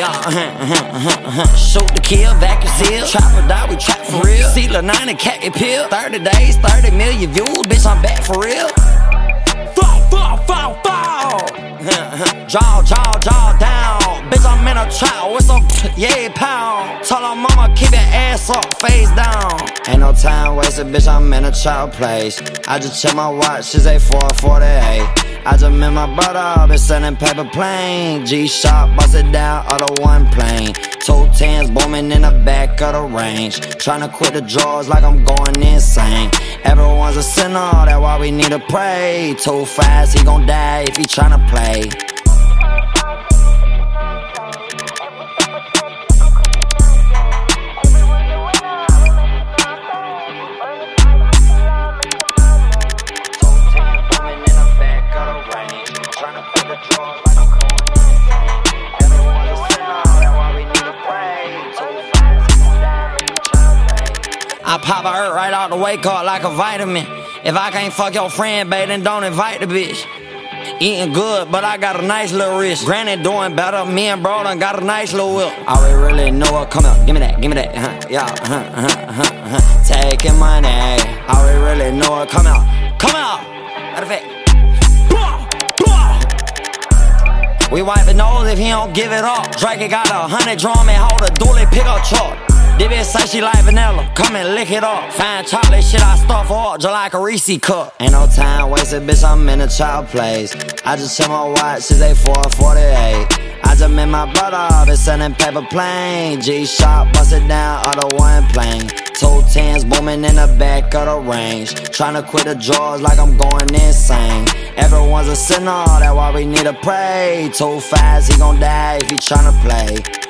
Shoot to kill, vacuum seal. Trap or die, we trap for real. See Lil 9 and Cat get peeled. 30 days, 30 million views. Bitch, I'm back for real. Fall. Jaw down. Bitch, I'm in a trap with some pound. Tell her mama keep your ass up, face down. Ain't no time wasted, bitch, I'm in a child place. I just check my watch, it's 8:48. I just met my brother, been sending paper plane. G-Shock, bust it down, other one plane. 2 tens booming in the back of the range. Tryna quit the drawers like I'm going insane. Everyone's a sinner, that's why we need to pray. Too fast, he gon' die if he tryna play. I pop a hurt right out the wake up like a vitamin. If I can't fuck your friend, babe, then don't invite the bitch. Eating good, but I got a nice little wrist. Granny doing better, me and bro done got a nice little whip. I really know it, come out, give me that, taking money, I really know it, come out. Matter of fact, we wipe his nose if he don't give it up. Drake got 100 drum and hold a dually pickup truck. This bitch say she like vanilla, come and lick it up. Fine chocolate shit, I stuff her up just like a Reese cup. Ain't no time wasted, bitch, I'm in a child place. I just check my watch, it's 8:48. I just met my brother, been sending paper plane. G-Shock, bust it down, other one plane. 2 tens booming in the back of the range. Tryna quit the drawers like I'm going insane. Everyone's a sinner, that's why we need to pray. Too fast, he gon' die if he tryna play.